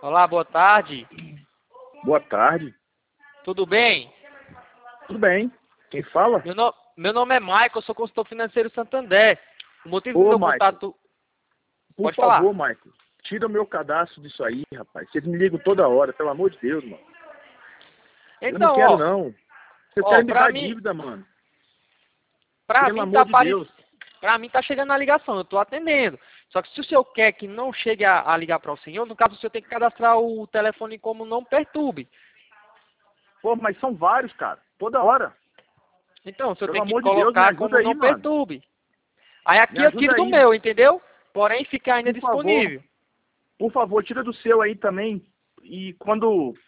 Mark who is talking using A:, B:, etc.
A: Olá, boa tarde.
B: Boa tarde.
A: Tudo bem?
B: Tudo bem? Quem fala?
A: Meu nome é Michael, eu sou consultor financeiro Santander. O motivo do
B: Ô,
A: meu
B: Michael,
A: contato...
B: por
A: Pode
B: favor,
A: falar.
B: Michael, tira o meu cadastro disso aí, rapaz. Vocês me ligam toda hora, pelo amor de Deus, mano. Eu não
A: Então,
B: quero, não. Vocês querem me
A: pra
B: dar
A: mim,
B: dívida, mano.
A: pra
B: Pelo
A: mim
B: amor
A: tá
B: de Deus.
A: pra mim tá chegando a ligação, eu tô atendendo. Só que se o senhor quer que não chegue a ligar para o senhor, no caso o senhor tem que cadastrar o telefone como não perturbe.
B: Pô, mas são vários, cara. Toda hora.
A: Então, o senhor
B: Pelo
A: tem que
B: amor de Deus, me
A: colocar
B: ajuda
A: como
B: aí,
A: não
B: mano.
A: perturbe. Aí
B: Me
A: aqui eu tiro
B: ajuda
A: do
B: aí.
A: meu, entendeu? Porém fica ainda
B: Por favor.
A: disponível.
B: Por favor, tira do seu aí também. E quando